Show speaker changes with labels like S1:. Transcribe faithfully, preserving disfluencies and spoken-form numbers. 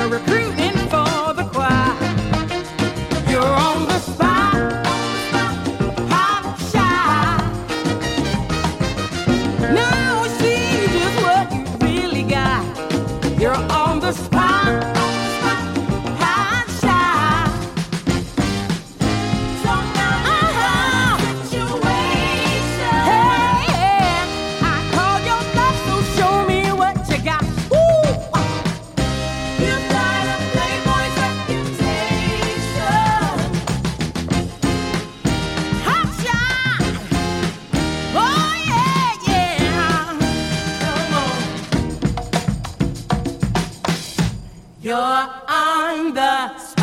S1: recruiting for the choir. You're on the spot, hot shot. Now we see just what you really got. You're on the spot, hot shot. So now uh-huh. Situation. Hey, I call your bluff, so show me what you got. Ooh. You've got a playboy's reputation. Hot shot. Oh yeah, yeah. Come on. You're on the